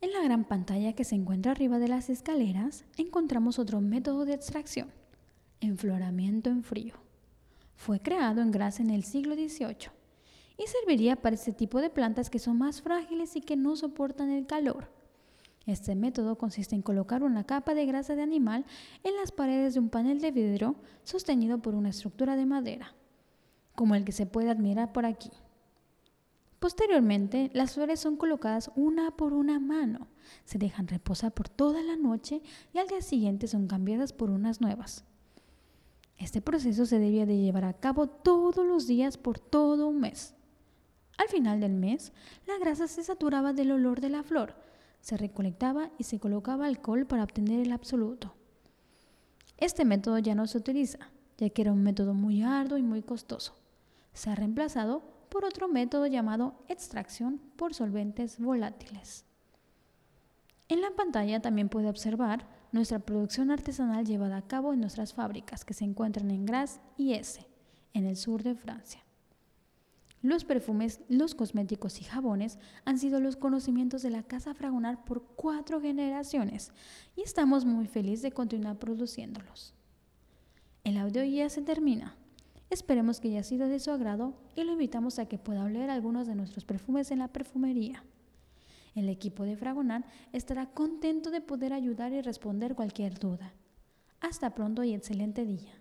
En la gran pantalla que se encuentra arriba de las escaleras encontramos otro método de extracción, enfloramiento en frío. Fue creado en Graz en el siglo XVIII y serviría para este tipo de plantas que son más frágiles y que no soportan el calor. Este método consiste en colocar una capa de grasa de animal en las paredes de un panel de vidrio sostenido por una estructura de madera, como el que se puede admirar por aquí. Posteriormente, las flores son colocadas una por una a mano, se dejan reposar por toda la noche y al día siguiente son cambiadas por unas nuevas. Este proceso se debía de llevar a cabo todos los días por todo un mes. Al final del mes, la grasa se saturaba del olor de la flor, se recolectaba y se colocaba alcohol para obtener el absoluto. Este método ya no se utiliza, ya que era un método muy arduo y muy costoso. Se ha reemplazado por otro método llamado extracción por solventes volátiles. En la pantalla también puede observar nuestra producción artesanal llevada a cabo en nuestras fábricas que se encuentran en Grasse y Esse, en el sur de Francia. Los perfumes, los cosméticos y jabones han sido los conocimientos de la Casa Fragonard por 4 generaciones y estamos muy felices de continuar produciéndolos. El audio ya se termina. Esperemos que haya sido de su agrado y lo invitamos a que pueda oler algunos de nuestros perfumes en la perfumería. El equipo de Fragonard estará contento de poder ayudar y responder cualquier duda. Hasta pronto y excelente día.